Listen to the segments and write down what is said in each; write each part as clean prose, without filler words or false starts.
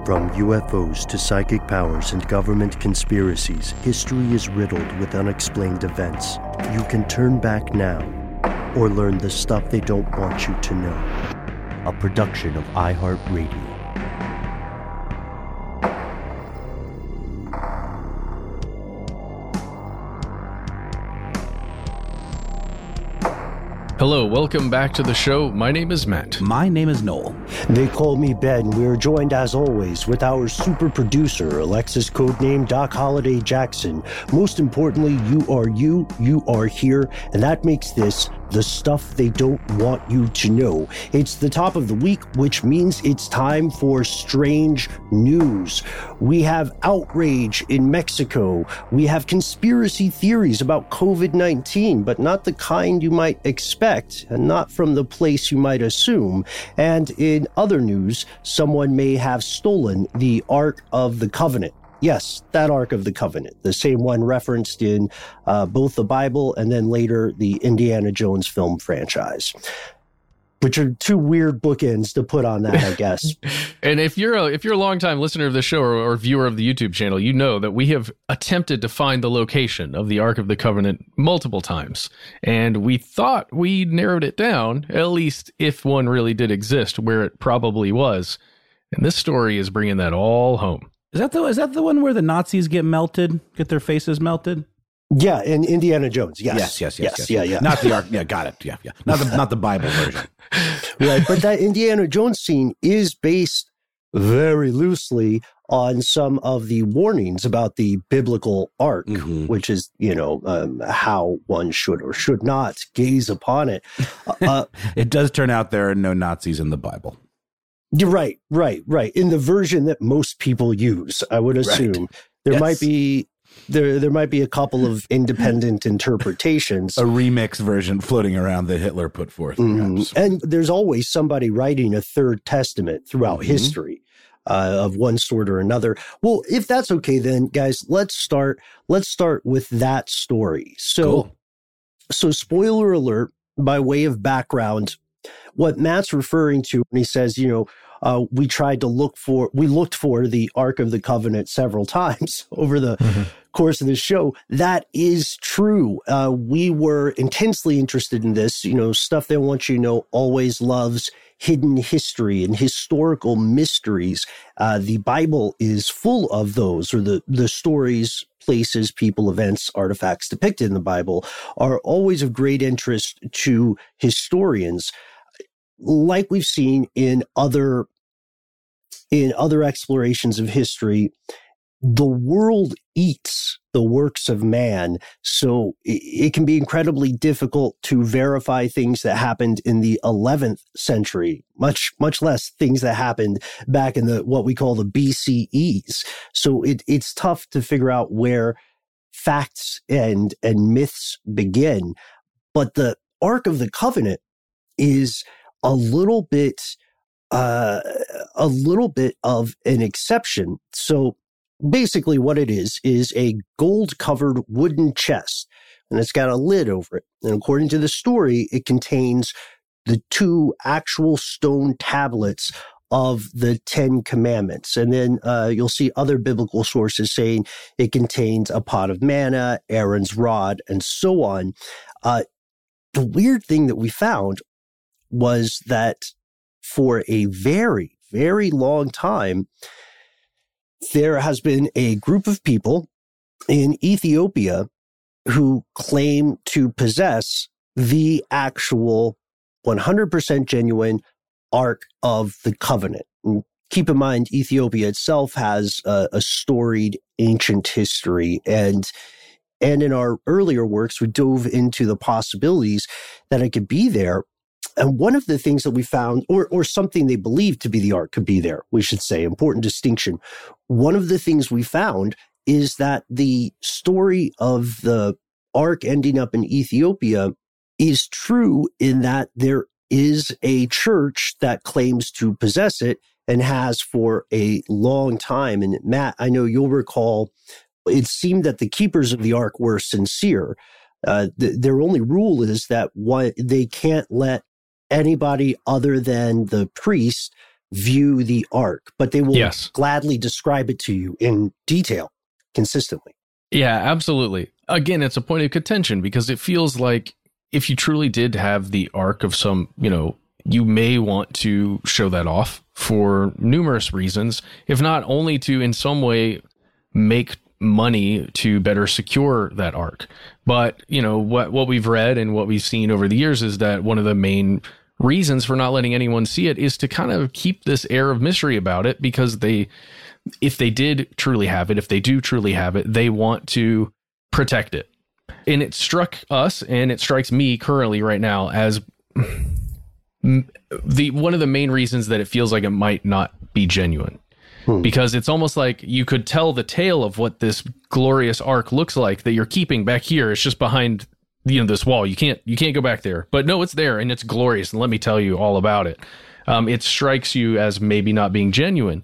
From UFOs to psychic powers and government conspiracies, history is riddled with unexplained events. You can turn back now or learn the stuff they don't want you to know. A production of iHeartRadio. Hello, welcome back to the show. My name is Matt. My name is Noel. They call me Ben. We are joined, as always, with our super producer, Alexis, codename Doc Holliday Jackson. Most importantly, you are here, and that makes this the stuff they don't want you to know. It's the top of the week, which means it's time for strange news. We have outrage in Mexico. We have conspiracy theories about COVID-19, but not the kind you might expect, and not from the place you might assume. And in other news, someone may have stolen the Ark of the Covenant. Yes, that Ark of the Covenant, the same one referenced in both the Bible and then later the Indiana Jones film franchise, which are two weird bookends to put on that, I guess. And if you're a longtime listener of the show or viewer of the YouTube channel, you know that we have attempted to find the location of the Ark of the Covenant multiple times, and we thought we narrowed it down, at least if one really did exist, where it probably was. And this story is bringing that all home. Is that the one where the Nazis get their faces melted? Yeah, in Indiana Jones. Yes. Yeah. Not the Ark. Yeah, got it. Yeah. Not the Bible version. Right, but that Indiana Jones scene is based very loosely on some of the warnings about the biblical Ark, which is, how one should or should not gaze upon it. It does turn out there are no Nazis in the Bible. You're right. In the version that most people use, I would assume there might be a couple of independent interpretations. A remix version floating around that Hitler put forth. And there's always somebody writing a third testament throughout history of one sort or another. Well, if that's okay, then guys, let's start with that story. So spoiler alert, by way of background, what Matt's referring to when he says, we looked for the Ark of the Covenant several times over the course of the show. That is true. We were intensely interested in this. Stuff they want you to know always loves hidden history and historical mysteries. The Bible is full of those, or the stories, places, people, events, artifacts depicted in the Bible are always of great interest to historians. Like we've seen in other explorations of history, the world eats the works of man, so it can be incredibly difficult to verify things that happened in the 11th century, much less things that happened back in what we call the BCEs. So it's tough to figure out where facts and myths begin. But the Ark of the Covenant is a little bit of an exception. So basically what it is a gold-covered wooden chest, and it's got a lid over it. And according to the story, it contains the 2 actual stone tablets of the 10 Commandments. And then you'll see other biblical sources saying it contains a pot of manna, Aaron's rod, and so on. The weird thing that we found was that for a very, very long time, there has been a group of people in Ethiopia who claim to possess the actual 100% genuine Ark of the Covenant. And keep in mind, Ethiopia itself has a storied ancient history, and in our earlier works, we dove into the possibilities that it could be there. And one of the things that we found, or something they believed to be the Ark could be there, we should say, important distinction. One of the things we found is that the story of the Ark ending up in Ethiopia is true in that there is a church that claims to possess it and has for a long time. And Matt, I know you'll recall, it seemed that the keepers of the Ark were sincere. Their only rule is that they can't let anybody other than the priest view the ark, but they will Yes. gladly describe it to you in detail consistently. Yeah, absolutely. Again, it's a point of contention because it feels like if you truly did have the arc of some, you may want to show that off for numerous reasons, if not only to in some way make money to better secure that arc. But, what we've read and what we've seen over the years is that one of the main reasons for not letting anyone see it is to kind of keep this air of mystery about it, because if they do truly have it, they want to protect it. And it struck us, and it strikes me currently right now as one of the main reasons that it feels like it might not be genuine. Because it's almost like you could tell the tale of what this glorious ark looks like that you're keeping back here. It's just behind this wall. You can't go back there. But no, it's there and it's glorious. And let me tell you all about it. It strikes you as maybe not being genuine.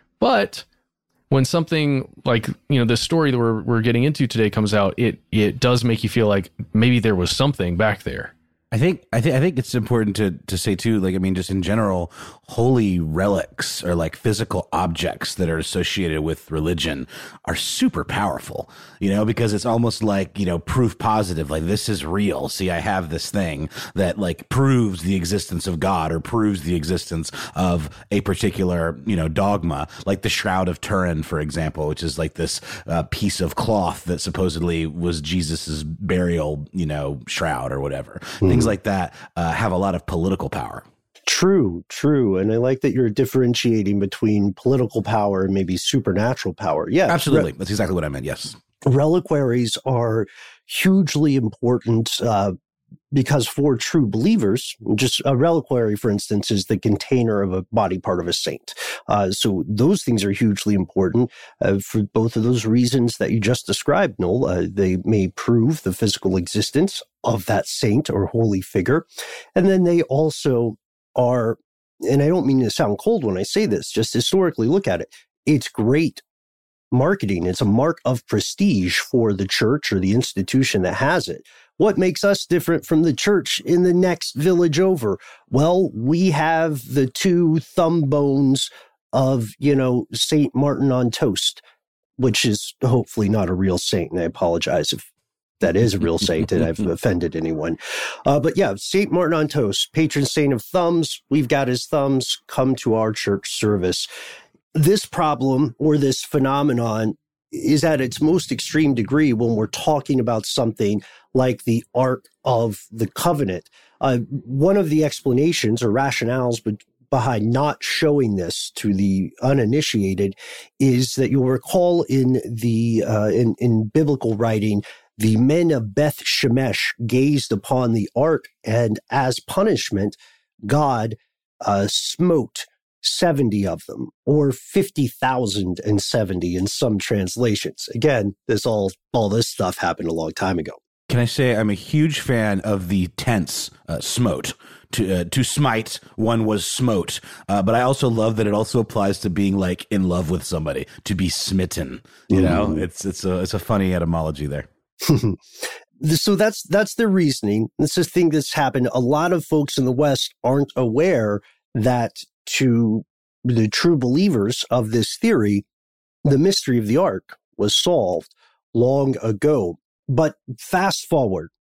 But when something like, this story that we're getting into today comes out, it does make you feel like maybe there was something back there. I think it's important to say too, just in general, holy relics or like physical objects that are associated with religion are super powerful, because it's almost like, proof positive, like this is real. See, I have this thing that like proves the existence of God or proves the existence of a particular, dogma, like the Shroud of Turin, for example, which is like this piece of cloth that supposedly was Jesus's burial, shroud or whatever. Things like that have a lot of political power. True. And I like that you're differentiating between political power and maybe supernatural power. Yeah, absolutely. That's exactly what I meant. Yes. Reliquaries are hugely important because for true believers, just a reliquary, for instance, is the container of a body part of a saint. So those things are hugely important for both of those reasons that you just described, Noel. They may prove the physical existence of that saint or holy figure. And then they also are, and I don't mean to sound cold when I say this, just historically look at it. It's great marketing. It's a mark of prestige for the church or the institution that has it. What makes us different from the church in the next village over? Well, we have the two thumb bones of, St. Martin on toast, which is hopefully not a real saint. And I apologize if that is a real saint and I've offended anyone. But yeah, St. Martin on toast, patron saint of thumbs. We've got his thumbs. Come to our church service. This problem or this phenomenon is at its most extreme degree when we're talking about something like the Ark of the Covenant. One of the explanations or rationales behind not showing this to the uninitiated is that you'll recall in the in biblical writing, the men of Beth Shemesh gazed upon the ark, and as punishment, God smote 70 of them, or 50,070 in some translations. Again, all this stuff happened a long time ago. Can I say I'm a huge fan of the tense smote. To smite, one was smote. But I also love that it also applies to being like in love with somebody, to be smitten. It's a funny etymology there. So that's their reasoning. This is a thing that's happened. A lot of folks in the West aren't aware that to the true believers of this theory, the mystery of the ark was solved long ago. But fast forward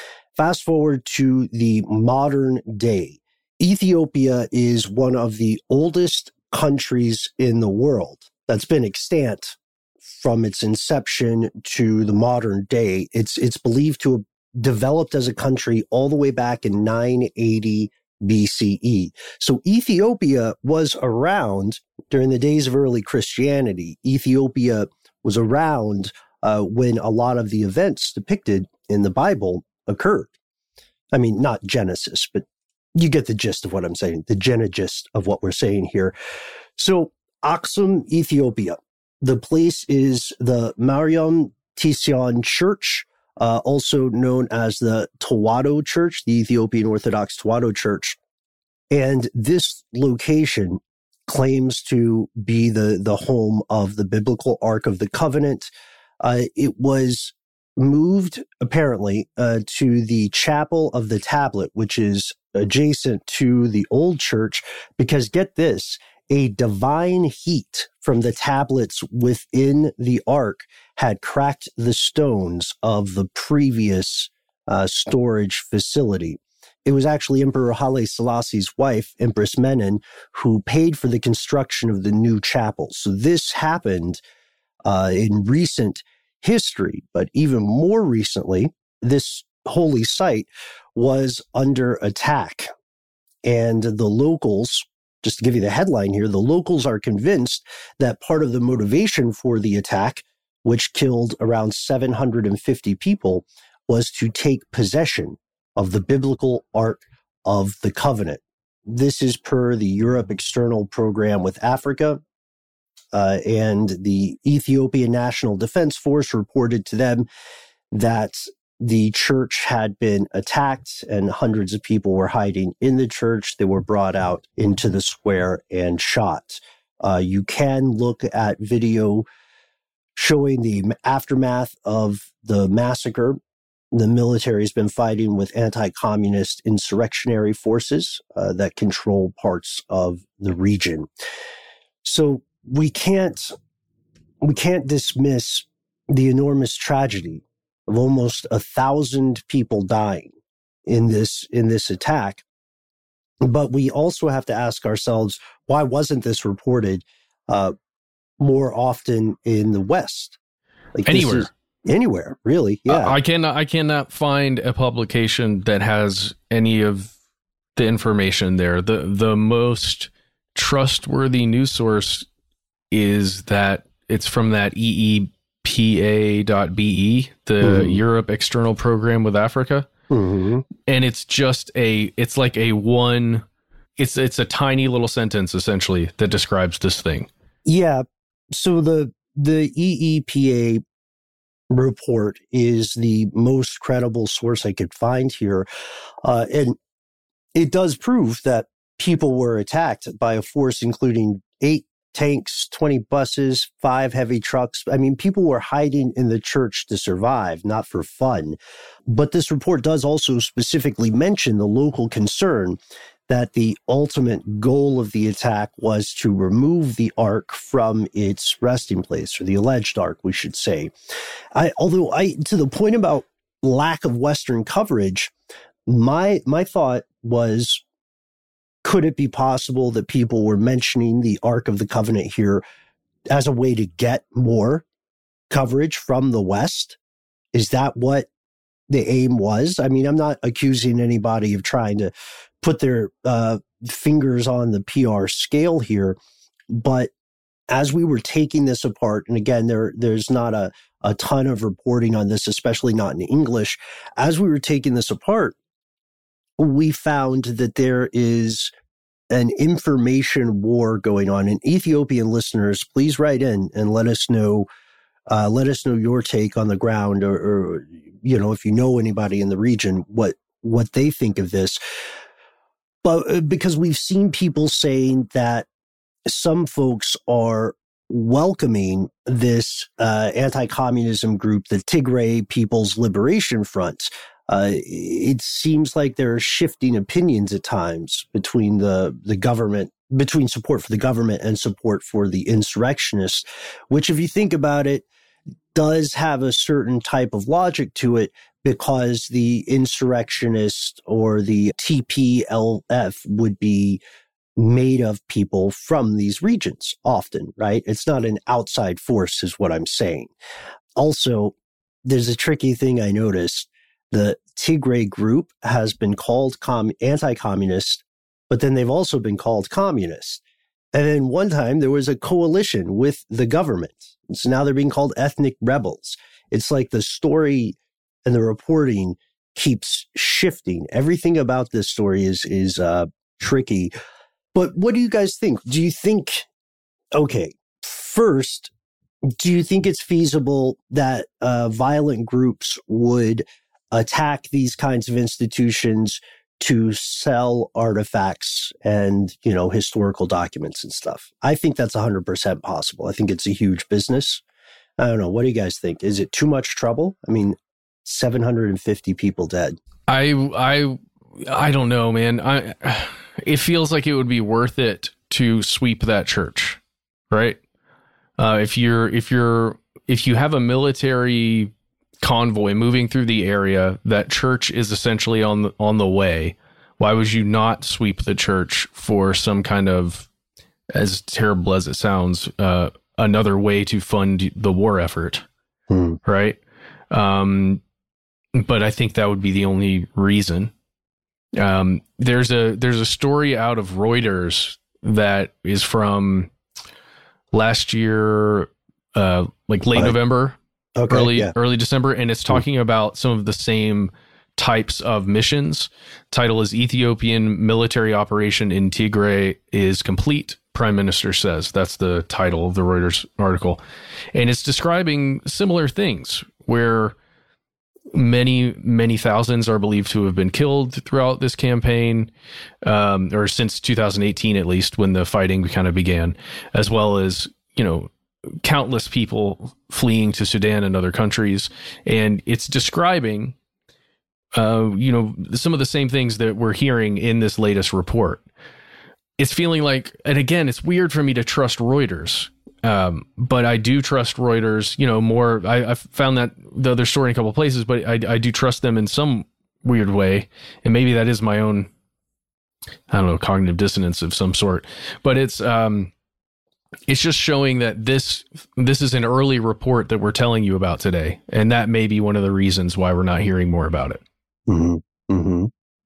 to the modern day. Ethiopia is one of the oldest countries in the world that's been extant from its inception to the modern day. It's believed to have developed as a country all the way back in 980 BCE. So Ethiopia was around during the days of early Christianity. Ethiopia was around when a lot of the events depicted in the Bible occurred. I mean, not Genesis, but you get the gist of what I'm saying, the genegist of what we're saying here. So Aksum, Ethiopia. The place is the Mariam Tision Church, also known as the Tewahedo Church, the Ethiopian Orthodox Tewahedo Church. And this location claims to be the home of the biblical Ark of the Covenant. It was moved apparently to the Chapel of the Tablet, which is adjacent to the old church, because get this, a divine heat from the tablets within the ark had cracked the stones of the previous storage facility. It was actually Emperor Haile Selassie's wife, Empress Menen, who paid for the construction of the new chapel. So this happened in recent history, but even more recently, this holy site was under attack. And the locals, just to give you the headline here, the locals are convinced that part of the motivation for the attack, which killed around 750 people, was to take possession of the biblical Ark of the Covenant. This is per the Europe External Program with Africa, and the Ethiopian National Defense Force reported to them that the church had been attacked and hundreds of people were hiding in the church. They were brought out into the square and shot. You can look at video showing the aftermath of the massacre. The military has been fighting with anti-communist insurrectionary forces that control parts of the region. So we can't dismiss the enormous tragedy of almost 1,000 people dying in this attack. But we also have to ask ourselves, why wasn't this reported more often in the West? Like anywhere, really. Yeah. I cannot find a publication that has any of the information there. The most trustworthy news source is that it's from that EEPA.be, the Europe External Program with Africa. Mm-hmm. And it's just it's a tiny little sentence essentially that describes this thing. Yeah. So the EEPA report is the most credible source I could find here. And it does prove that people were attacked by a force including 8 tanks, 20 buses, 5 heavy trucks. I mean, people were hiding in the church to survive, not for fun. But this report does also specifically mention the local concern that the ultimate goal of the attack was to remove the ark from its resting place, or the alleged ark, we should say. Although to the point about lack of Western coverage, my thought was, could it be possible that people were mentioning the Ark of the Covenant here as a way to get more coverage from the West? Is that what the aim was? I mean, I'm not accusing anybody of trying to put their fingers on the PR scale here, but as we were taking this apart, and again, there's not a ton of reporting on this, especially not in English. As we were taking this apart, we found that there is an information war going on. And Ethiopian listeners, please write in and let us know your take on the ground, or if you know anybody in the region, what they think of this. But because we've seen people saying that some folks are welcoming this anti-communism group, the Tigray People's Liberation Front. It seems like there are shifting opinions at times between the government, between support for the government and support for the insurrectionists, which, if you think about it, does have a certain type of logic to it, because the insurrectionist or the TPLF would be made of people from these regions often, right? It's not an outside force is what I'm saying. Also, there's a tricky thing I noticed. The Tigray group has been called anti-communist, but then they've also been called communist. And then one time there was a coalition with the government. And so now they're being called ethnic rebels. It's like the story and the reporting keeps shifting. Everything about this story is tricky. But what do you guys think? Do you think, okay, first, do you think it's feasible that violent groups would attack these kinds of institutions to sell artifacts and, historical documents and stuff? I think that's 100% possible. I think it's a huge business. I don't know. What do you guys think? Is it too much trouble? I mean, 750 people dead. I don't know, man. It feels like it would be worth it to sweep that church, right? If you have a military convoy moving through the area, that church is essentially on the way. Why would you not sweep the church for some kind of, as terrible as it sounds, another way to fund the war effort, right? But I think that would be the only reason. There's a story out of Reuters that is from last year, like late November, early December, and it's talking about some of the same types of missions. Title is Ethiopian military operation in Tigray is complete, Prime Minister says. That's the title of the Reuters article. And it's describing similar things where many thousands are believed to have been killed throughout this campaign, or since 2018, at least, when the fighting kind of began, as well as, countless people fleeing to Sudan and other countries. And it's describing some of the same things that we're hearing in this latest report. It's feeling like, and again, it's weird for me to trust Reuters, but I do trust Reuters, more. I've found that the other story in a couple of places, but I do trust them in some weird way. And maybe that is my own, I don't know, cognitive dissonance of some sort, but it's just showing that this is an early report that we're telling you about today. And that may be one of the reasons why we're not hearing more about it. Mm-hmm. Mm-hmm.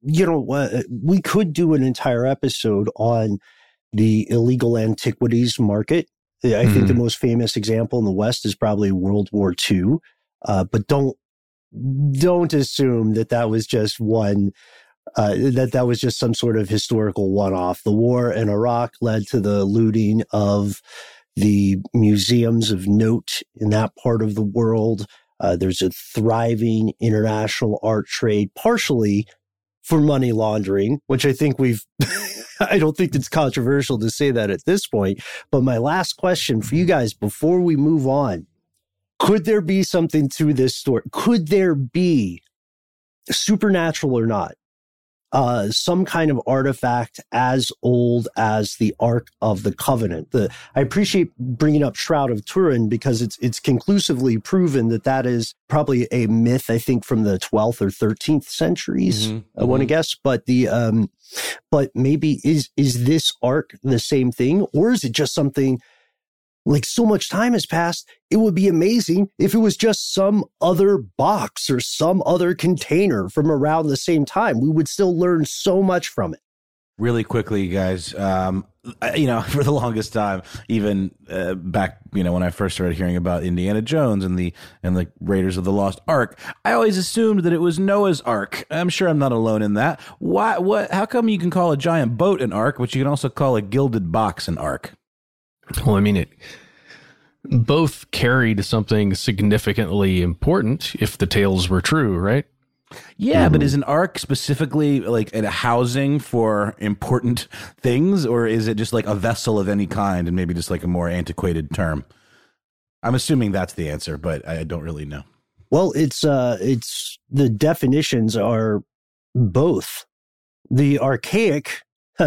We could do an entire episode on the illegal antiquities market. I think the most famous example in the West is probably World War II. But don't assume that was just one, that was just some sort of historical one-off. The war in Iraq led to the looting of the museums of note in that part of the world. There's a thriving international art trade, partially for money laundering, which I think I don't think it's controversial to say that at this point. But my last question for you guys before we move on, could there be something to this story? Could there be, supernatural or not, some kind of artifact as old as the Ark of the Covenant? I appreciate bringing up Shroud of Turin because it's conclusively proven that is probably a myth, I think, from the 12th or 13th centuries, I want to guess. But but maybe is this Ark the same thing? Or is it just something like so much time has passed, it would be amazing if it was just some other box or some other container from around the same time. We would still learn so much from it. Really quickly, guys, for the longest time, even back, when I first started hearing about Indiana Jones and the Raiders of the Lost Ark, I always assumed that it was Noah's Ark. I'm sure I'm not alone in that. How come you can call a giant boat an ark, but you can also call a gilded box an ark? Well, I mean, it both carried something significantly important if the tales were true, right? Yeah, but is an ark specifically like a housing for important things, or is it just like a vessel of any kind and maybe just like a more antiquated term? I'm assuming that's the answer, but I don't really know. Well, it's the definitions are both. The archaic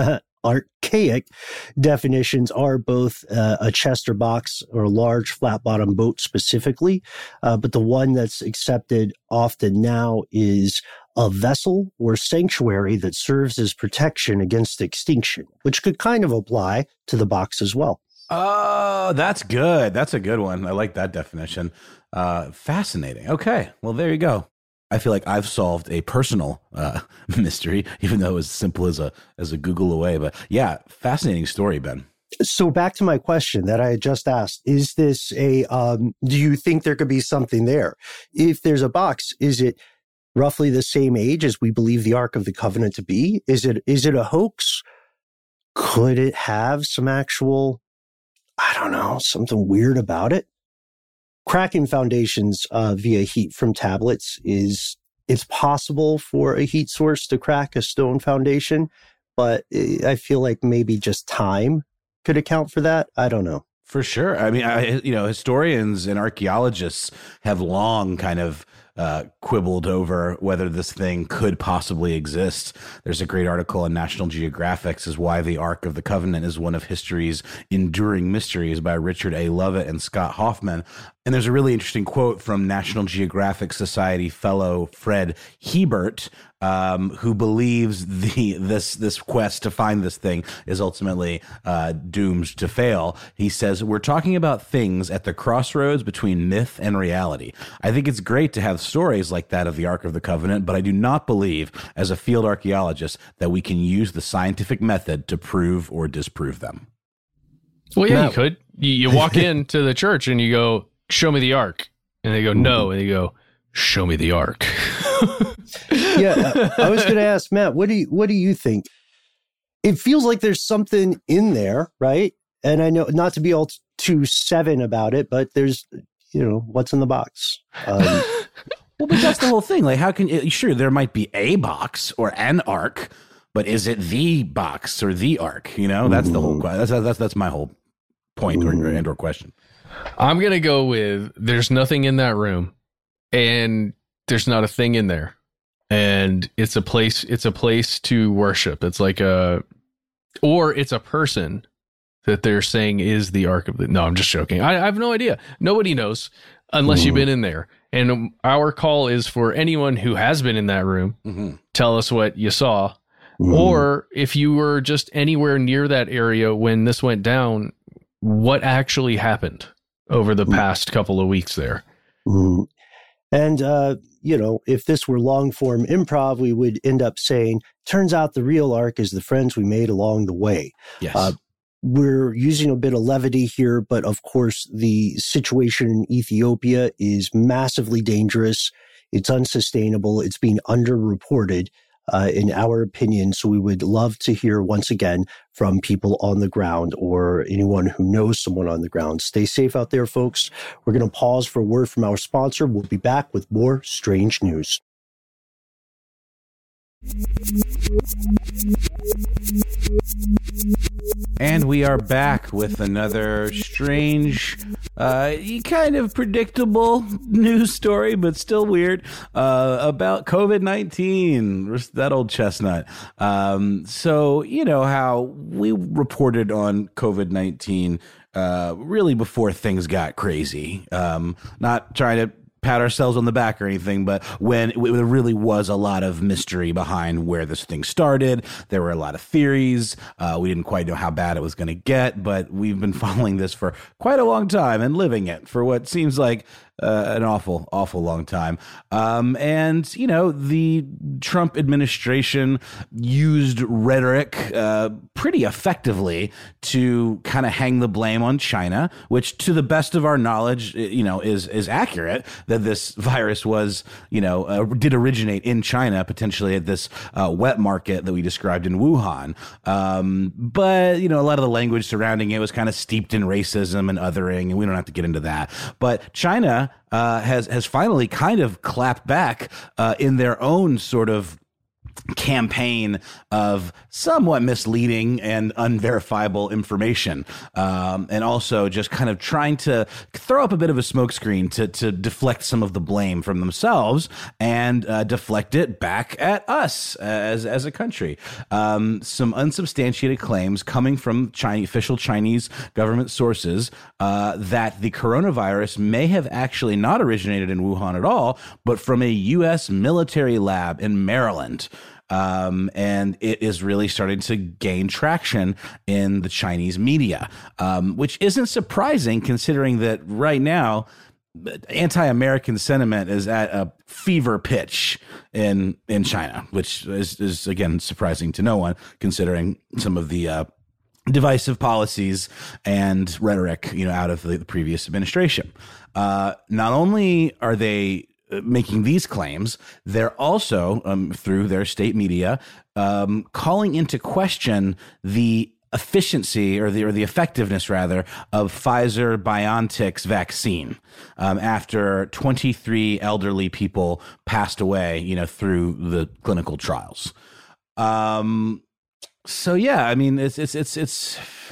definitions are both a chest or box or a large flat bottom boat specifically. But the one that's accepted often now is a vessel or sanctuary that serves as protection against extinction, which could kind of apply to the box as well. Oh, that's good. That's a good one. I like that definition. Fascinating. Okay. Well, there you go. I feel like I've solved a personal mystery, even though it was simple as a Google away. But yeah, fascinating story, Ben. So back to my question that I had just asked, is this do you think there could be something there? If there's a box, is it roughly the same age as we believe the Ark of the Covenant to be? Is it a hoax? Could it have some actual, I don't know, something weird about it? Cracking foundations via heat from tablets it's possible for a heat source to crack a stone foundation, but I feel like maybe just time could account for that. I don't know. For sure. I mean, historians and archaeologists have long kind of quibbled over whether this thing could possibly exist. There's a great article in National Geographic says why the Ark of the Covenant is one of history's enduring mysteries by Richard A. Lovett and Scott Hoffman. And there's a really interesting quote from National Geographic Society fellow Fred Hebert, who believes this quest to find this thing is ultimately doomed to fail. He says, "We're talking about things at the crossroads between myth and reality. I think it's great to have stories like that of the Ark of the Covenant, but I do not believe, as a field archaeologist, that we can use the scientific method to prove or disprove them." Well, yeah, you could. You walk into the church and you go, "Show me the Ark," and they go, "No," and they go, "Show me the Ark." Yeah, I was going to ask Matt, what do you think? It feels like there's something in there, right? And I know not to be all too seven about it, but there's, what's in the box? Well, but that's the whole thing. Like, how can sure there might be a box or an ark, but is it the box or the ark? That's the whole. That's my whole point or question. I'm gonna go with there's nothing in that room, and there's not a thing in there, and it's a place to worship. It's like or it's a person that they're saying is the Ark of the. No, I'm just joking. I have no idea. Nobody knows unless you've been in there. And our call is for anyone who has been in that room. Mm-hmm. Tell us what you saw, or if you were just anywhere near that area when this went down, what actually happened over the past couple of weeks there. And, if this were long form improv, we would end up saying, turns out the real Ark is the friends we made along the way. Yes. We're using a bit of levity here, but of course, the situation in Ethiopia is massively dangerous. It's unsustainable. It's being underreported, in our opinion. So we would love to hear once again from people on the ground or anyone who knows someone on the ground. Stay safe out there, folks. We're going to pause for a word from our sponsor. We'll be back with more strange news. And we are back with another strange, kind of predictable news story, but still weird, about COVID-19, that old chestnut. So, how we reported on COVID-19 really before things got crazy. Not trying to pat ourselves on the back or anything, but when there really was a lot of mystery behind where this thing started, there were a lot of theories. We didn't quite know how bad it was going to get, but we've been following this for quite a long time and living it for what seems like an awful long time. And, the Trump administration used rhetoric pretty effectively to kind of hang the blame on China, which to the best of our knowledge, is accurate, that this virus was, did originate in China, potentially at this wet market that we described in Wuhan. But, a lot of the language surrounding it was kind of steeped in racism and othering, and we don't have to get into that. But China has finally kind of clapped back in their own sort of campaign of somewhat misleading and unverifiable information, and also just kind of trying to throw up a bit of a smokescreen to deflect some of the blame from themselves and deflect it back at us as a country. Some unsubstantiated claims coming from official Chinese government sources that the coronavirus may have actually not originated in Wuhan at all, but from a U.S. military lab in Maryland. And it is really starting to gain traction in the Chinese media, which isn't surprising considering that right now anti-American sentiment is at a fever pitch in China, which is again surprising to no one considering some of the divisive policies and rhetoric, out of the previous administration. Not only are they making these claims, they're also, through their state media, calling into question the efficiency or the effectiveness rather of Pfizer-BioNTech's vaccine after 23 elderly people passed away, through the clinical trials. So yeah, I mean, it's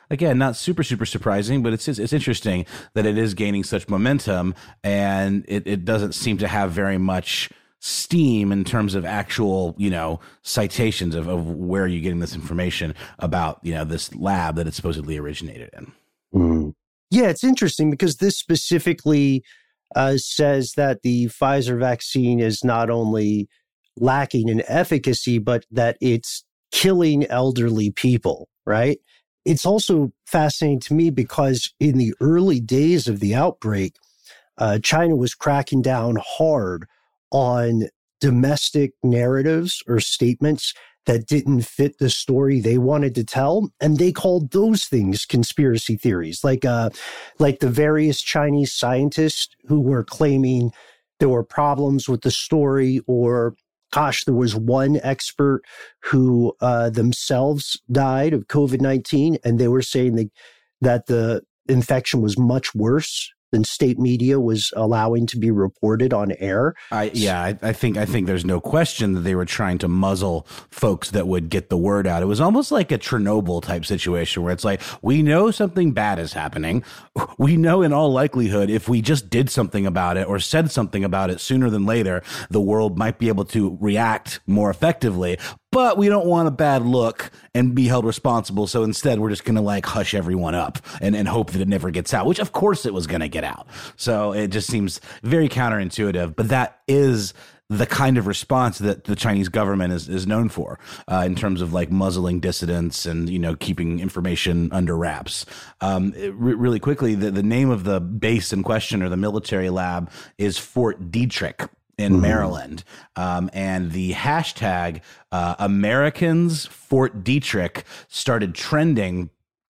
again, not super surprising, but it's interesting that it is gaining such momentum, and it doesn't seem to have very much steam in terms of actual, citations of where you're getting this information about, this lab that it supposedly originated in. Mm. Yeah, it's interesting because this specifically says that the Pfizer vaccine is not only lacking in efficacy, but that it's killing elderly people, right? It's also fascinating to me because in the early days of the outbreak, China was cracking down hard on domestic narratives or statements that didn't fit the story they wanted to tell. And they called those things conspiracy theories, like the various Chinese scientists who were claiming there were problems with the story, or gosh, there was one expert who themselves died of COVID-19, and they were saying that the infection was much worse than state media was allowing to be reported on air. I think there's no question that they were trying to muzzle folks that would get the word out. It was almost like a Chernobyl type situation where it's like, we know something bad is happening. We know in all likelihood, if we just did something about it or said something about it sooner than later, the world might be able to react more effectively. But we don't want a bad look and be held responsible. So instead, we're just going to hush everyone up and hope that it never gets out, which of course it was going to get out. So it just seems very counterintuitive. But that is the kind of response that the Chinese government is known for in terms of muzzling dissidents and, keeping information under wraps. Really quickly, the name of the base in question, or the military lab, is Fort Detrick in Maryland. And the hashtag Americans Fort Detrick started trending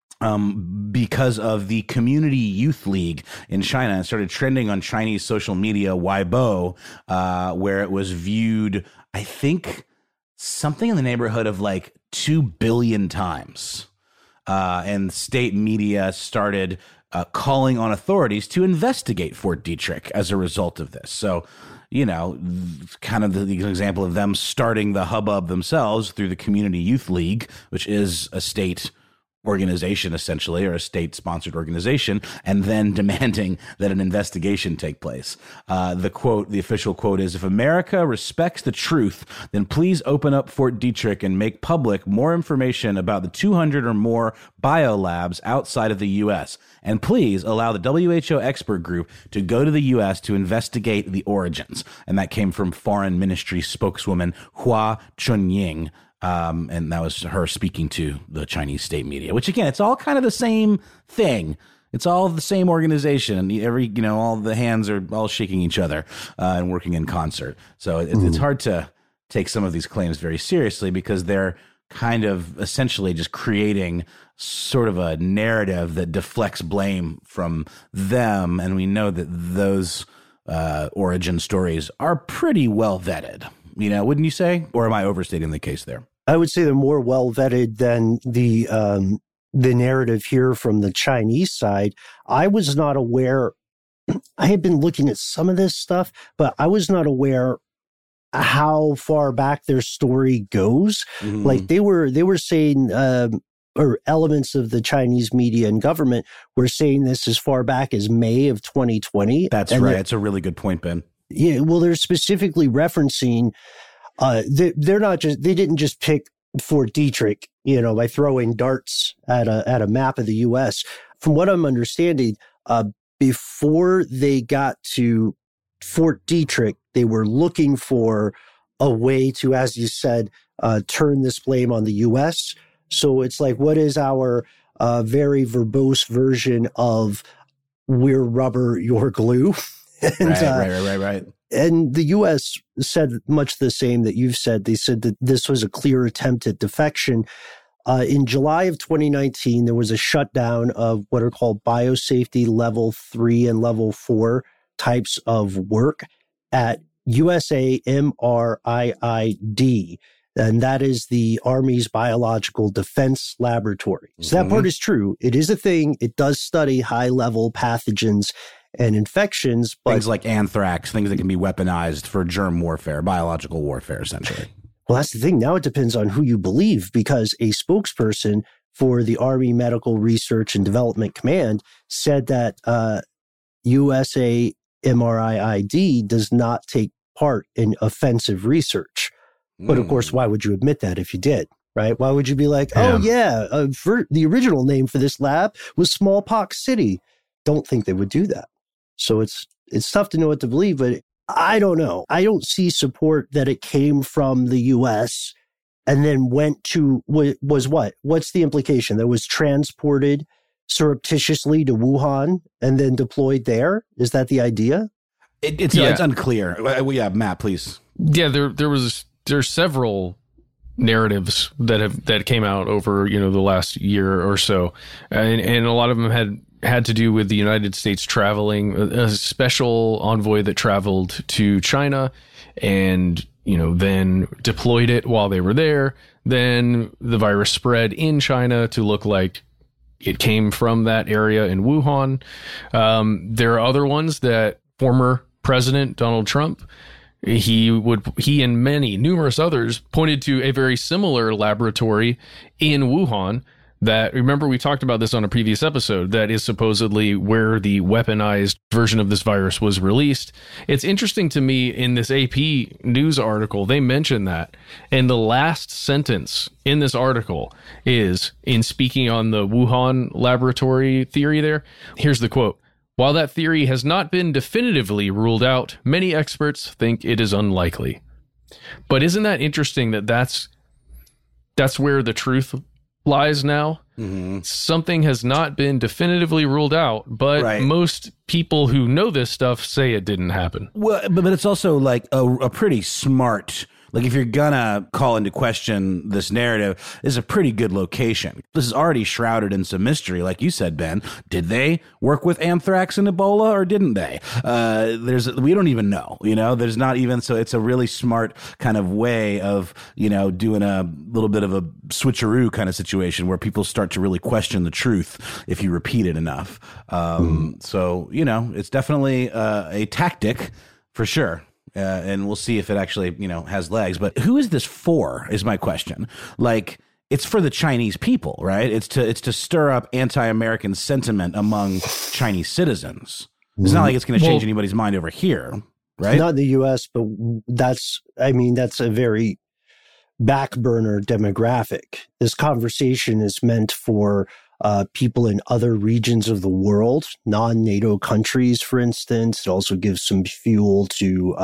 because of the Community Youth League in China. It started trending on Chinese social media, Weibo, where it was viewed, I think, something in the neighborhood of 2 billion times. And state media started calling on authorities to investigate Fort Detrick as a result of this. So, kind of the example of them starting the hubbub themselves through the Community Youth League, which is a state organization essentially, or a state-sponsored organization, and then demanding that an investigation take place. The official quote is, "If America respects the truth, then please open up Fort Detrick and make public more information about the 200 or more biolabs outside of the U.S. And please allow the WHO expert group to go to the U.S. to investigate the origins." And that came from Foreign Ministry spokeswoman Hua Chunying. And that was her speaking to the Chinese state media, which again, it's all kind of the same thing. It's all the same organization. All the hands are all shaking each other and working in concert. So it's hard to take some of these claims very seriously because they're kind of essentially just creating sort of a narrative that deflects blame from them. And we know that those origin stories are pretty well vetted, wouldn't you say? Or am I overstating the case there? I would say they're more well vetted than the narrative here from the Chinese side. I was not aware. I had been looking at some of this stuff, but I was not aware how far back their story goes. Mm-hmm. They were saying, or elements of the Chinese media and government were saying this as far back as May of 2020. That's right. It's a really good point, Ben. Yeah. Well, they're specifically referencing. They didn't just pick Fort Detrick, by throwing darts at a map of the U.S. From what I'm understanding, before they got to Fort Detrick, they were looking for a way to, as you said, turn this blame on the U.S. So it's what is our very verbose version of "we're rubber, you're glue"? And, right. And the U.S. said much the same that you've said. They said that this was a clear attempt at defection. In July of 2019, there was a shutdown of what are called biosafety level 3 and level 4 types of work at USAMRIID. And that is the Army's Biological Defense Laboratory. So that part is true. It is a thing. It does study high-level pathogens and infections. But things like anthrax, things that can be weaponized for germ warfare, biological warfare, essentially. Well, that's the thing. Now it depends on who you believe, because a spokesperson for the Army Medical Research and Development Command, said that USAMRIID does not take part in offensive research. But of course, why would you admit that if you did, right? Why would you be like, the original name for this lab was Smallpox City? Don't think they would do that. So it's tough to know what to believe, but I don't know. I don't see support that it came from the U.S. and then went to, was what? What's the implication? That was transported surreptitiously to Wuhan and then deployed there? Is that the idea? It's unclear. Yeah, Matt, please. Yeah, there's several narratives that came out over the last year or so, and a lot of them had to do with the United States traveling, a special envoy that traveled to China and then deployed it while they were there. Then the virus spread in China to look like it came from that area in Wuhan. There are other ones that former President Donald Trump, he and numerous others pointed to a very similar laboratory in Wuhan that, remember, we talked about this on a previous episode, that is supposedly where the weaponized version of this virus was released. It's interesting to me, in this AP news article, they mention that. And the last sentence in this article is, in speaking on the Wuhan laboratory theory there, here's the quote. While that theory has not been definitively ruled out, many experts think it is unlikely. But isn't that interesting that that's where the truth lies now? Mm-hmm. Something has not been definitively ruled out, but most people who know this stuff say it didn't happen. Well, but it's also like a pretty smart, like, if you're gonna call into question this narrative, this is a pretty good location. This is already shrouded in some mystery, like you said, Ben. Did they work with anthrax and Ebola, or didn't they? We don't even know. There's not even, so it's a really smart kind of way of doing a little bit of a switcheroo kind of situation where people start to really question the truth if you repeat it enough. So it's definitely a tactic for sure. And we'll see if it actually, has legs. But who is this for, is my question. Like, it's for the Chinese people, right? It's to stir up anti-American sentiment among Chinese citizens. It's not like it's going to change anybody's mind over here, right? Not in the U.S., but that's a very back burner demographic. This conversation is meant for people in other regions of the world, non-NATO countries, for instance. It also gives some fuel to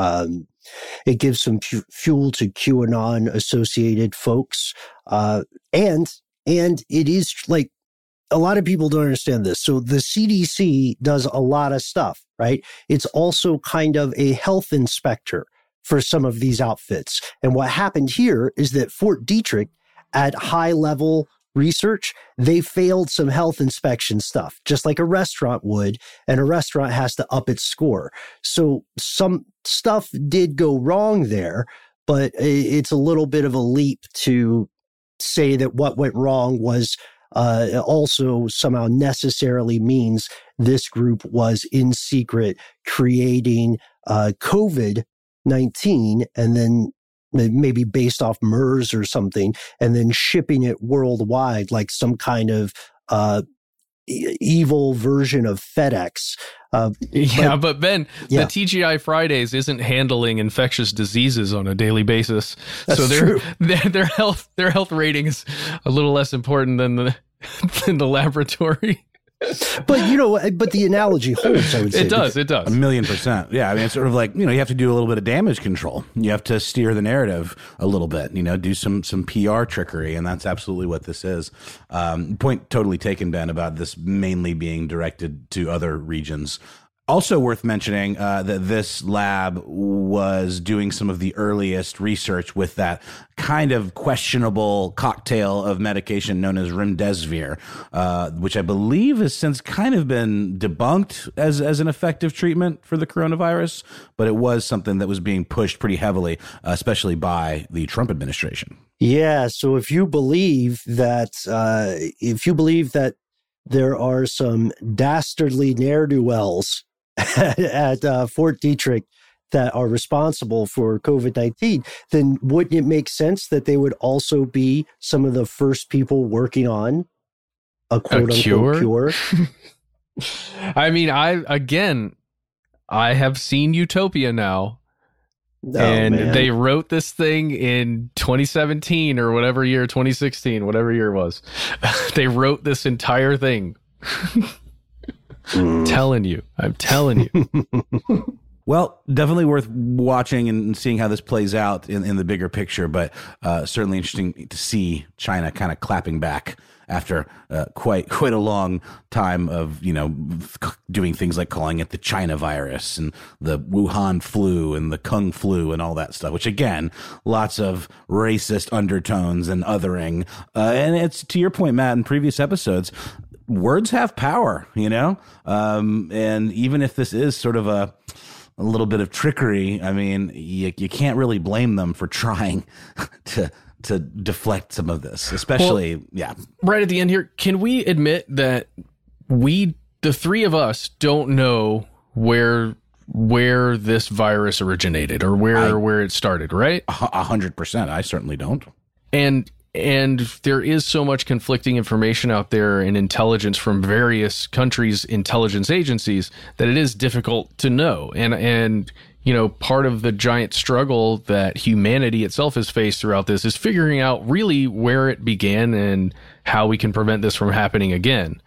QAnon associated folks, and it is like, a lot of people don't understand this. So the CDC does a lot of stuff, right? It's also kind of a health inspector for some of these outfits. And what happened here is that Fort Detrick, at high level research, they failed some health inspection stuff, just like a restaurant would, and a restaurant has to up its score. So some stuff did go wrong there, but it's a little bit of a leap to say that what went wrong was also somehow necessarily means this group was in secret creating COVID-19 and then maybe based off MERS or something, and then shipping it worldwide like some kind of evil version of FedEx. But Ben, the TGI Fridays isn't handling infectious diseases on a daily basis. That's so their health rating is a little less important than the laboratory. But the analogy holds, I would say. It does. 1,000,000%. Yeah. I mean, it's sort of like, you have to do a little bit of damage control. You have to steer the narrative a little bit, do some PR trickery. And that's absolutely what this is. Point totally taken, Ben, about this mainly being directed to other regions. Also worth mentioning that this lab was doing some of the earliest research with that kind of questionable cocktail of medication known as remdesivir, which I believe has since kind of been debunked as an effective treatment for the coronavirus. But it was something that was being pushed pretty heavily, especially by the Trump administration. Yeah. So if you believe that there are some dastardly ne'er-do-wells at Fort Detrick that are responsible for COVID-19, then wouldn't it make sense that they would also be some of the first people working on a quote unquote cure. I mean, I have seen Utopia now. Man. They wrote this thing in 2017 or whatever year, 2016, whatever year it was. They wrote this entire thing. I'm telling you. Well, definitely worth watching and seeing how this plays out in the bigger picture, but certainly interesting to see China kind of clapping back after quite a long time of, doing things like calling it the China virus and the Wuhan flu and the Kung flu and all that stuff, which again, lots of racist undertones and othering. And it's to your point, Matt, in previous episodes, words have power, and even if this is sort of a little bit of trickery, I mean, you can't really blame them for trying to deflect some of this, especially, Right at the end here, can we admit that the three of us don't know where this virus originated or where it started, right? 100%. I certainly don't. And there is so much conflicting information out there and intelligence from various countries' intelligence agencies that it is difficult to know. And part of the giant struggle that humanity itself has faced throughout this is figuring out really where it began and how we can prevent this from happening again.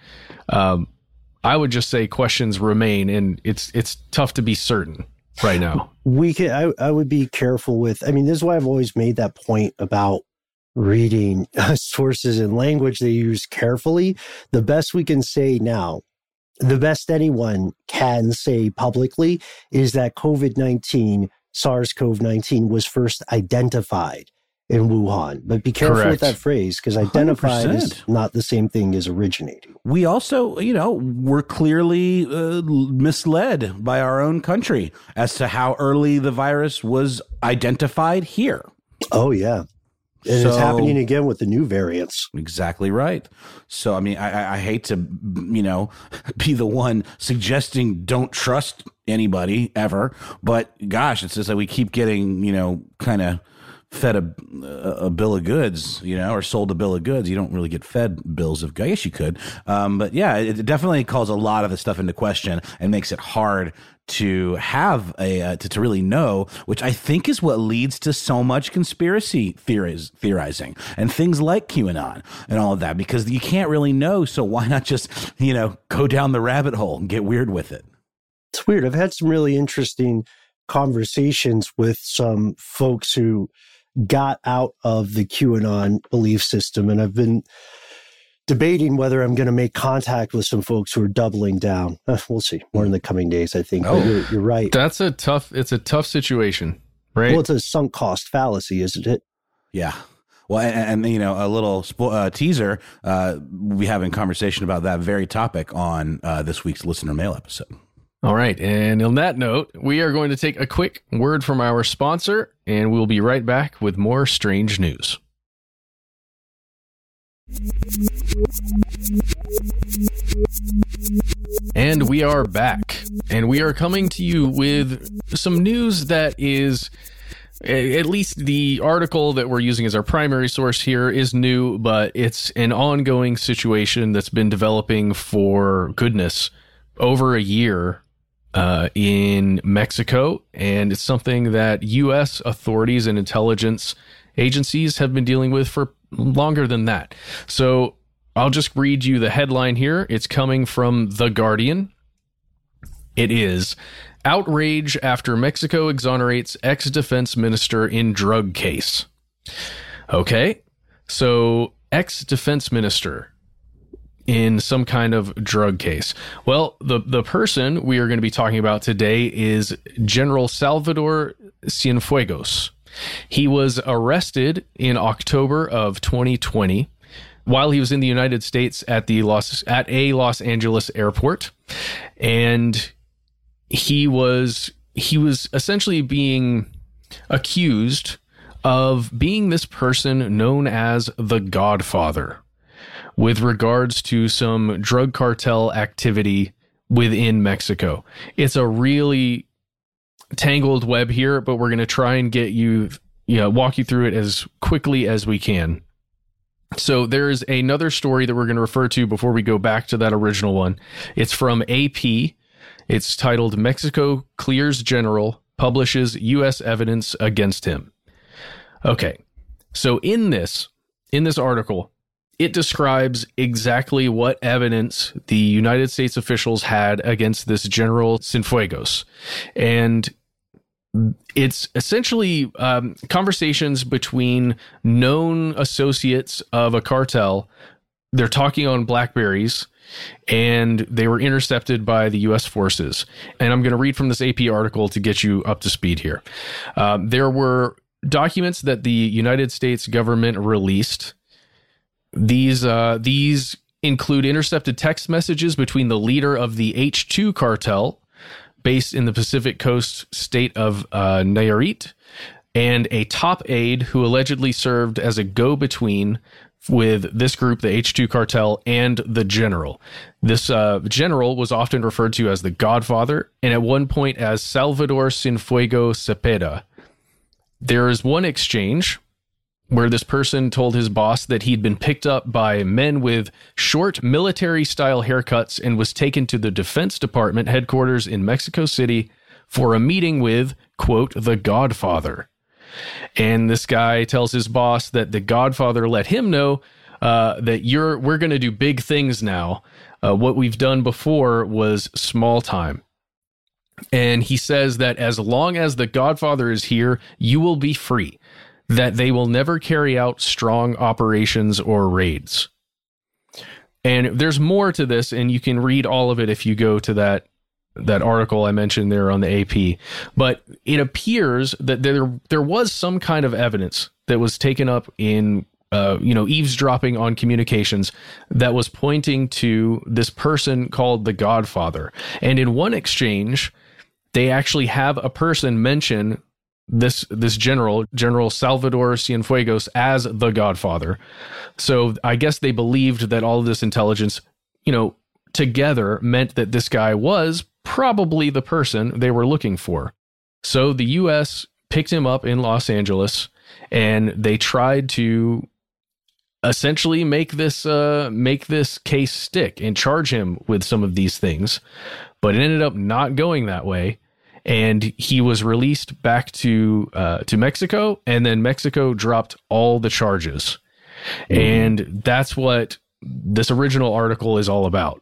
I would just say questions remain, and it's tough to be certain right now. I would be careful with, I mean, this is why I've always made that point about reading sources and language they use carefully. The best we can say now, the best anyone can say publicly, is that COVID-19, SARS-CoV-19, was first identified in Wuhan. But be careful with that phrase, because identified 100%. Is not the same thing as originating. We also, were clearly misled by our own country as to how early the virus was identified here. Oh, yeah. And it's happening again with the new variants. Exactly right. So, I mean, I hate to, be the one suggesting don't trust anybody ever. But gosh, it's just like we keep getting, kind of fed a bill of goods, or sold a bill of goods. You don't really get fed bills of goods. I guess you could. But yeah, it definitely calls a lot of the stuff into question and makes it hard to have to really know, which I think is what leads to so much conspiracy theorizing and things like QAnon and all of that, because you can't really know. So why not just, go down the rabbit hole and get weird with it? It's weird. I've had some really interesting conversations with some folks who got out of the QAnon belief system, and I've been debating whether I'm going to make contact with some folks who are doubling down. We'll see. More in the coming days, I think. But you're right. It's a tough situation, right? Well, it's a sunk cost fallacy, isn't it? Yeah. Well, and a little teaser, we'll be having a conversation about that very topic on this week's listener mail episode. All right. And on that note, we are going to take a quick word from our sponsor, and we'll be right back with more strange news. And we are back, and we are coming to you with some news that is, at least the article that we're using as our primary source here is new, but it's an ongoing situation that's been developing for, goodness, over a year in Mexico, and it's something that U.S. authorities and intelligence agencies have been dealing with for longer than that. So I'll just read you the headline here. It's coming from The Guardian. It is, outrage after Mexico exonerates ex-defense minister in drug case. Okay, so ex-defense minister in some kind of drug case. Well, the person we are going to be talking about today is General Salvador Cienfuegos. He was arrested in October of 2020 while he was in the United States at a Los Angeles airport, and he was essentially being accused of being this person known as the Godfather with regards to some drug cartel activity within Mexico. It's a really tangled web here, but we're going to try and get walk you through it as quickly as we can. So there is another story that we're going to refer to before we go back to that original one. It's from AP. It's titled Mexico Clears General, Publishes U.S. Evidence Against Him. Okay, so in this article, it describes exactly what evidence the United States officials had against this General Cienfuegos. And it's essentially conversations between known associates of a cartel. They're talking on BlackBerries, and they were intercepted by the U.S. forces. And I'm going to read from this AP article to get you up to speed here. There were documents that the United States government released. These include intercepted text messages between the leader of the H2 cartel, based in the Pacific Coast state of Nayarit, and a top aide who allegedly served as a go-between with this group, the H2 cartel, and the general. This general was often referred to as the Godfather, and at one point as Salvador Cienfuegos Cepeda. There is one exchange where this person told his boss that he'd been picked up by men with short military-style haircuts and was taken to the Defense Department headquarters in Mexico City for a meeting with, quote, the Godfather. And this guy tells his boss that the Godfather let him know that we're going to do big things now. What we've done before was small time. And he says that as long as the Godfather is here, you will be free. That they will never carry out strong operations or raids. And there's more to this, and you can read all of it if you go to that article I mentioned there on the AP. But it appears that there was some kind of evidence that was taken up in eavesdropping on communications that was pointing to this person called the Godfather. And in one exchange, they actually have a person mention this General Salvador Cienfuegos, as the Godfather. So I guess they believed that all of this intelligence, together meant that this guy was probably the person they were looking for. So the U.S. picked him up in Los Angeles, and they tried to essentially make this case stick and charge him with some of these things, but it ended up not going that way. And he was released back to Mexico, and then Mexico dropped all the charges. And that's what this original article is all about.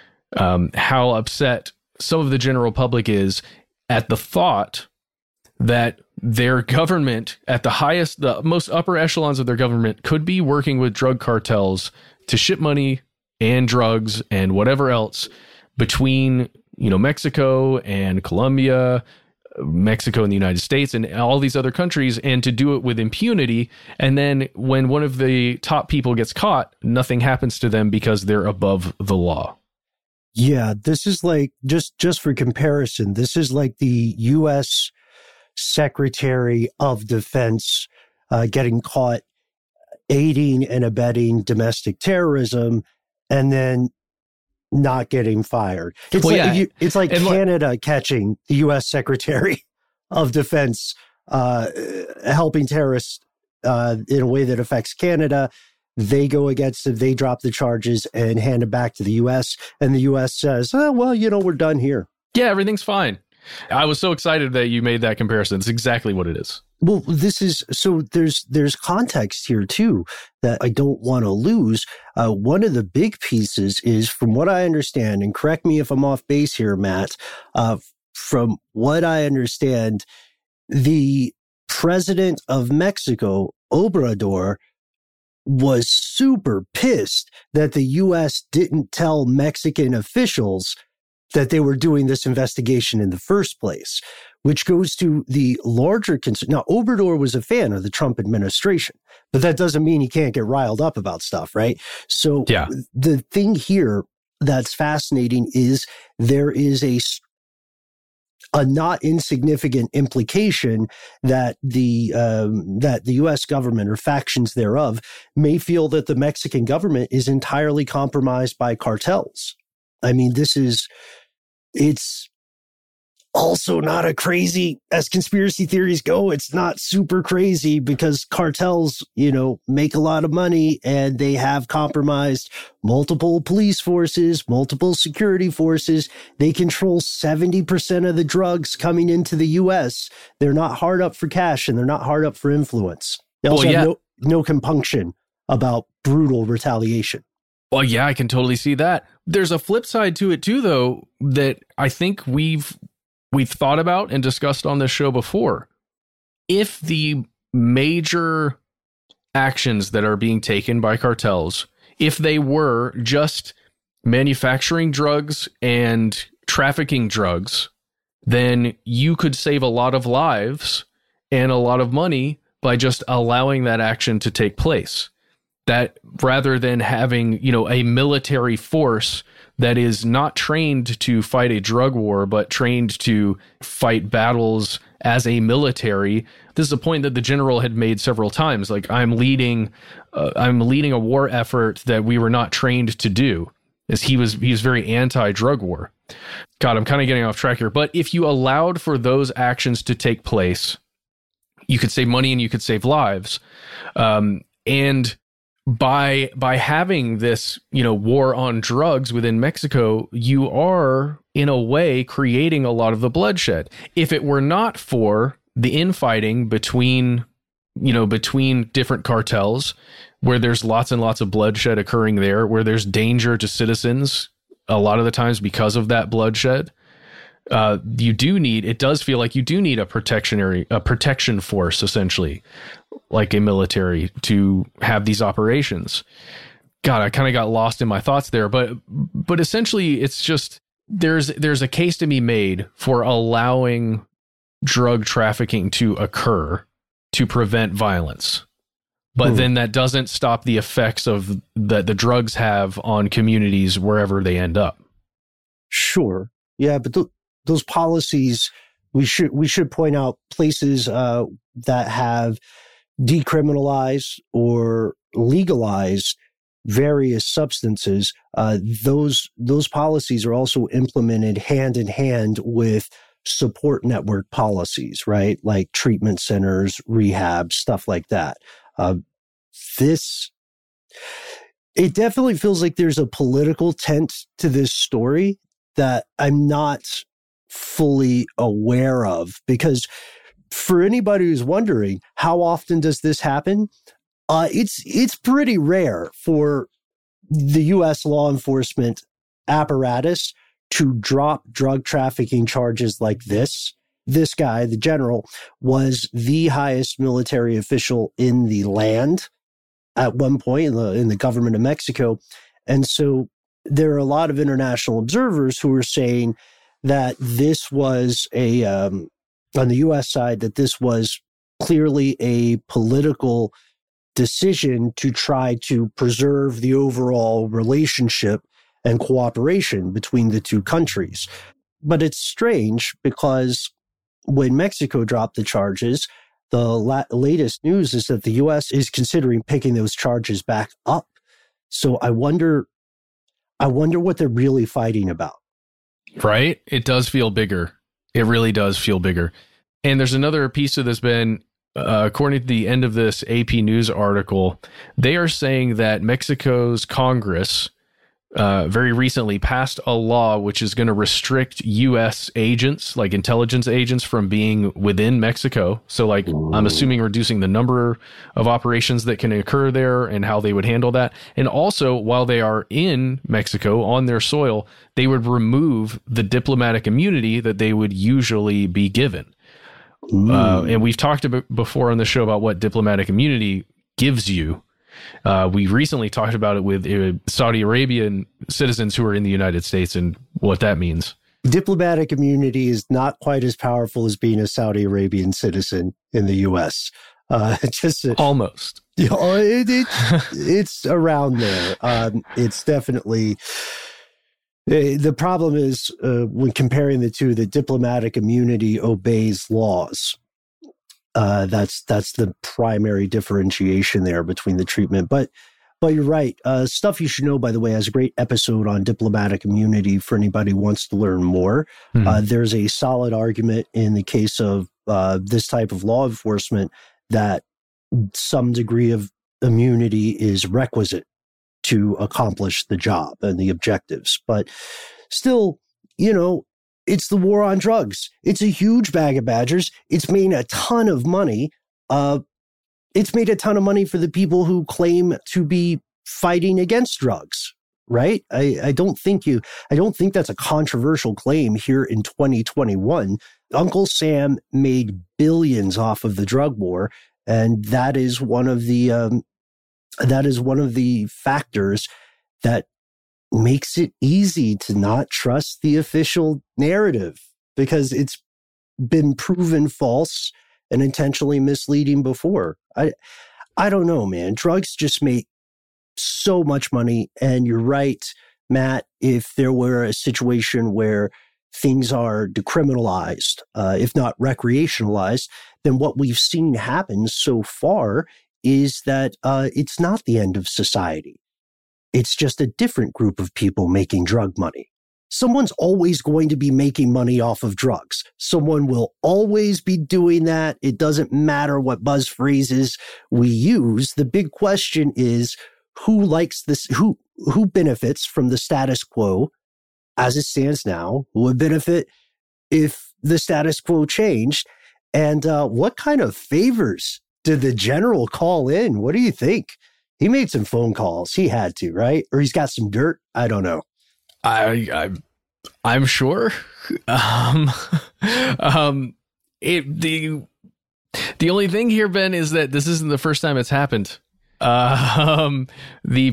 How upset some of the general public is at the thought that their government, at the most upper echelons of their government, could be working with drug cartels to ship money and drugs and whatever else between Mexico and Colombia, Mexico and the United States, and all these other countries, and to do it with impunity. And then when one of the top people gets caught, nothing happens to them because they're above the law. Yeah, this is like, just for comparison, this is like the U.S. Secretary of Defense getting caught aiding and abetting domestic terrorism, and then not getting fired. It's like Canada catching the U.S. Secretary of Defense helping terrorists in a way that affects Canada. They go against it, they drop the charges and hand it back to the U.S. And the U.S. says, we're done here. Yeah, everything's fine. I was so excited that you made that comparison. It's exactly what it is. Well, there's context here too that I don't want to lose. One of the big pieces is, from what I understand, and correct me if I'm off base here, Matt, from what I understand, the president of Mexico, Obrador, was super pissed that the U.S. didn't tell Mexican officials that they were doing this investigation in the first place, which goes to the larger concern. Now, Obrador was a fan of the Trump administration, but that doesn't mean he can't get riled up about stuff, right? So the thing here that's fascinating is there is a not insignificant implication that the U.S. government or factions thereof may feel that the Mexican government is entirely compromised by cartels. I mean, it's also not a crazy, as conspiracy theories go, it's not super crazy because cartels, make a lot of money and they have compromised multiple police forces, multiple security forces. They control 70% of the drugs coming into the U.S. They're not hard up for cash and they're not hard up for influence. They also have no compunction about brutal retaliation. Well, yeah, I can totally see that. There's a flip side to it too, though, that I think we've thought about and discussed on this show before. If the major actions that are being taken by cartels, if they were just manufacturing drugs and trafficking drugs, then you could save a lot of lives and a lot of money by just allowing that action to take place. That rather than having, a military force that is not trained to fight a drug war, but trained to fight battles as a military. This is a point that the general had made several times. Like, I'm leading a war effort that we were not trained to do. As he was very anti-drug war. God, I'm kind of getting off track here. But if you allowed for those actions to take place, you could save money and you could save lives. And by having this, war on drugs within Mexico, you are in a way creating a lot of the bloodshed. If it were not for the infighting between different cartels, where there's lots and lots of bloodshed occurring there, where there's danger to citizens a lot of the times because of that bloodshed, it does feel like you do need a protection force, essentially, like a military, to have these operations. God, I kind of got lost in my thoughts there, but essentially it's just there's a case to be made for allowing drug trafficking to occur to prevent violence. But then that doesn't stop the effects of that the drugs have on communities wherever they end up. Sure. Yeah, but those policies, we should point out places that have decriminalized or legalized various substances. Those policies are also implemented hand in hand with support network policies, right? Like treatment centers, rehab, stuff like that. It definitely feels like there's a political tint to this story that I'm not fully aware of, because for anybody who's wondering, how often does this happen? It's pretty rare for the U.S. law enforcement apparatus to drop drug trafficking charges like this. This guy, the general, was the highest military official in the land at one point in the government of Mexico. And so there are a lot of international observers who are saying that this was on the U.S. side, that this was clearly a political decision to try to preserve the overall relationship and cooperation between the two countries. But it's strange because when Mexico dropped the charges, the latest news is that the U.S. is considering picking those charges back up. So I wonder what they're really fighting about. Right? It does feel bigger. It really does feel bigger. And there's another piece of this, Ben. According to the end of this AP News article, they are saying that Mexico's Congress very recently passed a law which is going to restrict U.S. agents, like intelligence agents, from being within Mexico. So, like, I'm assuming reducing the number of operations that can occur there and how they would handle that. And also, while they are in Mexico on their soil, they would remove the diplomatic immunity that they would usually be given. And we've talked about before on the show about what diplomatic immunity gives you. We recently talked about it with Saudi Arabian citizens who are in the United States and what that means. Diplomatic immunity is not quite as powerful as being a Saudi Arabian citizen in the U.S. Almost. It's around there. It's definitely... The problem is when comparing the two, the diplomatic immunity obeys laws. That's the primary differentiation there between the treatment. But But you're right. Stuff You Should Know, by the way, has a great episode on diplomatic immunity for anybody who wants to learn more. There's a solid argument in the case of this type of law enforcement that some degree of immunity is requisite to accomplish the job and the objectives. But still, it's the war on drugs. It's a huge bag of badgers. It's made a ton of money. It's made a ton of money for the people who claim to be fighting against drugs, right? I don't think that's a controversial claim here in 2021. Uncle Sam made billions off of the drug war, and that is one of the factors that makes it easy to not trust the official narrative, because it's been proven false and intentionally misleading before. I don't know, man. Drugs just make so much money. And you're right, Matt, if there were a situation where things are decriminalized, if not recreationalized, then what we've seen happen so far is that it's not the end of society. It's just a different group of people making drug money. Someone's always going to be making money off of drugs. Someone will always be doing that. It doesn't matter what buzz phrases we use. The big question is who likes this, who benefits from the status quo as it stands now, who would benefit if the status quo changed, and what kind of favors did the general call in? What do you think? He made some phone calls. He had to, right? Or he's got some dirt. I don't know. I'm sure. The only thing here, Ben, is that this isn't the first time it's happened. The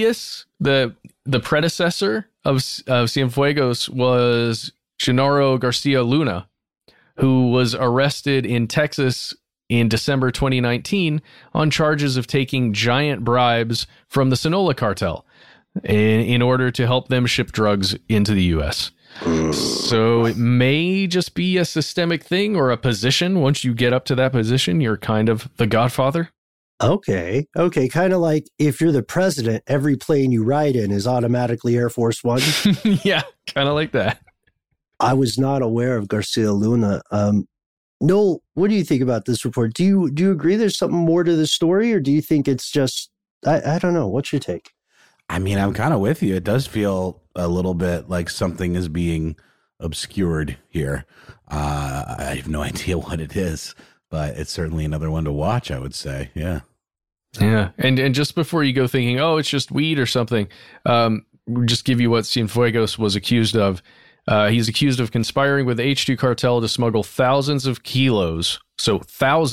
predecessor of Cienfuegos was Genaro Garcia Luna, who was arrested in Texas in December 2019 on charges of taking giant bribes from the Sinaloa cartel in order to help them ship drugs into the U.S. So it may just be a systemic thing or a position. Once you get up to that position, you're kind of the godfather. Okay. Kind of like if you're the president, every plane you ride in is automatically Air Force One. Yeah, kind of like that. I was not aware of Garcia Luna. Noel, what do you think about this report? Do you agree there's something more to the story, or do you think it's just, I don't know. What's your take? I mean, I'm kind of with you. It does feel a little bit like something is being obscured here. I have no idea what it is, but it's certainly another one to watch, I would say. Yeah. Yeah. And just before you go thinking, oh, it's just weed or something, we'll just give you what Cienfuegos was accused of. He's accused of conspiring with the H2 cartel to smuggle thousands of kilos of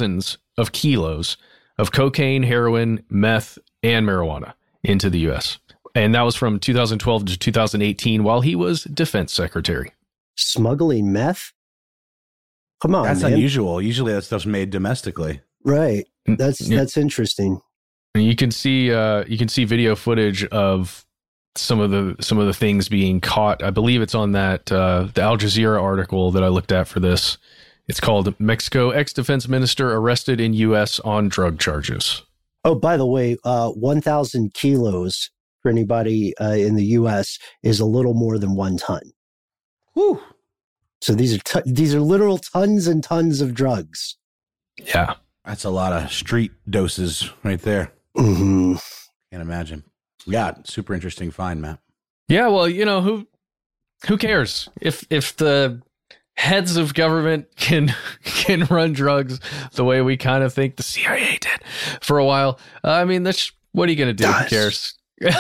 cocaine, heroin, meth, and marijuana into the U.S. And that was from 2012 to 2018 while he was defense secretary. Smuggling meth? Come on, that's man. unusual. Usually that stuff's made domestically. Right. That's interesting. And you can see video footage of some of the things being caught. I believe it's on that the Al Jazeera article that I looked at for this. It's called Mexico ex-defense minister arrested in U.S. on drug charges. Oh, by the way, 1,000 kilos for anybody in the U.S. is a little more than 1 ton. Whew. So these are literal tons and tons of drugs. Yeah. That's a lot of street doses right there. Mm-hmm. Can't imagine. Yeah, super interesting find, Matt. Yeah, well, who cares if the heads of government can run drugs the way we kind of think the CIA did for a while. I mean, that's what are you going to do? Who cares?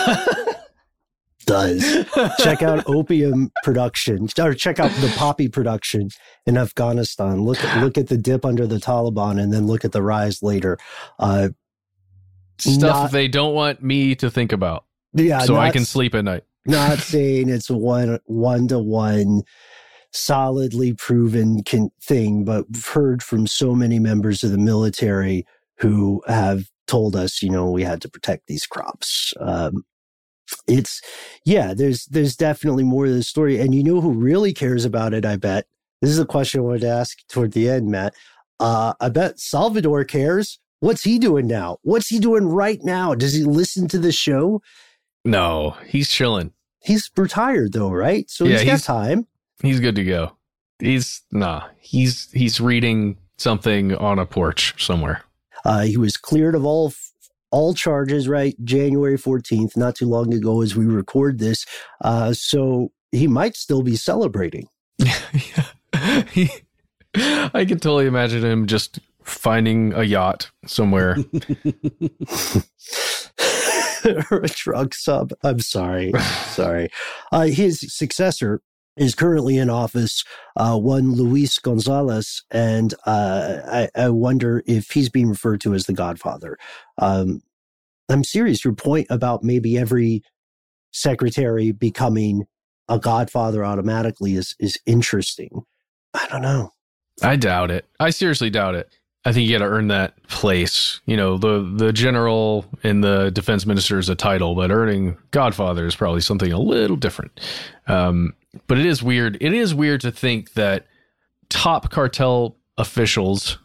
Does. Check out opium production, or check out the poppy production in Afghanistan. Look at the dip under the Taliban, and then look at the rise later. Stuff they don't want me to think about. Yeah, so I can sleep at night. Not saying it's a one-to-one solidly proven thing, but we've heard from so many members of the military who have told us, we had to protect these crops. There's definitely more to the story. And who really cares about it, I bet? This is a question I wanted to ask toward the end, Matt. I bet Salvador cares. What's he doing now? What's he doing right now? Does he listen to the show? No, he's chilling. He's retired though, right? So he's got time. He's good to go. He's reading something on a porch somewhere. He was cleared of all charges, right? January 14th, not too long ago as we record this. So he might still be celebrating. I can totally imagine him just finding a yacht somewhere. Or a truck sub. I'm sorry. His successor is currently in office, one Luis Gonzalez, and I wonder if he's being referred to as the Godfather. I'm serious. Your point about maybe every secretary becoming a Godfather automatically is interesting. I don't know. I doubt it. I seriously doubt it. I think you got to earn that place. You know, the general and the defense minister is a title, but earning Godfather is probably something a little different. But it is weird. It is weird to think that top cartel officials,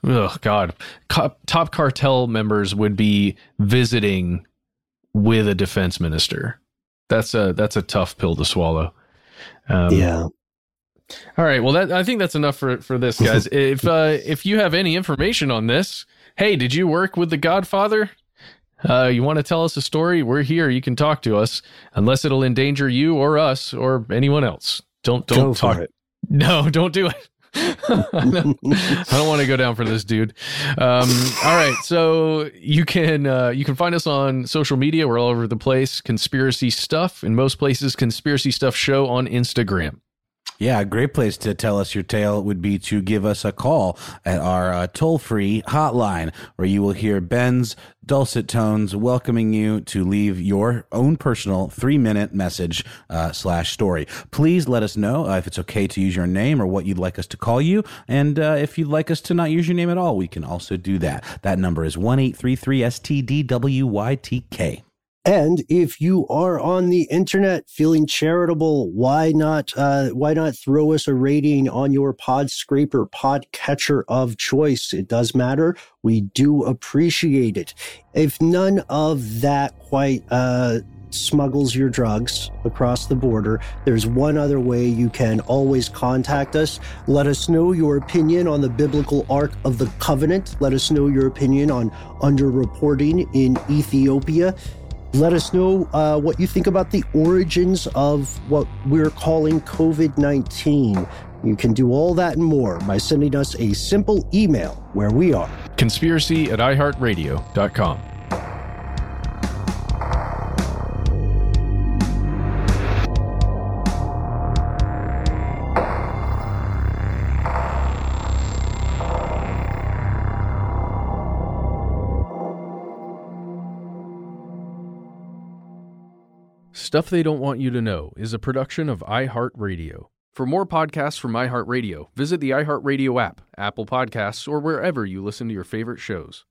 top cartel members would be visiting with a defense minister. That's a tough pill to swallow. Yeah. All right. Well, I think that's enough for this, guys. If you have any information on this, hey, did you work with the Godfather? You want to tell us a story? We're here. You can talk to us, unless it'll endanger you or us or anyone else. Don't Go talk. for it. No, don't do it. I don't want to go down for this, dude. All right. So you can find us on social media. We're all over the place. Conspiracy Stuff. In most places, Conspiracy Stuff Show on Instagram. Yeah, a great place to tell us your tale would be to give us a call at our toll-free hotline, where you will hear Ben's dulcet tones welcoming you to leave your own personal 3-minute message /story. Please let us know if it's okay to use your name or what you'd like us to call you. And if you'd like us to not use your name at all, we can also do that. That number is 1-833-STDWYTK. And if you are on the internet feeling charitable, why not throw us a rating on your pod scraper podcatcher of choice? It does matter. We do appreciate it. If none of that quite smuggles your drugs across the border, there's one other way you can always contact us. Let us know your opinion on the biblical Ark of the Covenant. Let us know your opinion on underreporting in Ethiopia. Let us know what you think about the origins of what we're calling COVID-19. You can do all that and more by sending us a simple email where we are. conspiracy@iheartradio.com. Stuff They Don't Want You to Know is a production of iHeartRadio. For more podcasts from iHeartRadio, visit the iHeartRadio app, Apple Podcasts, or wherever you listen to your favorite shows.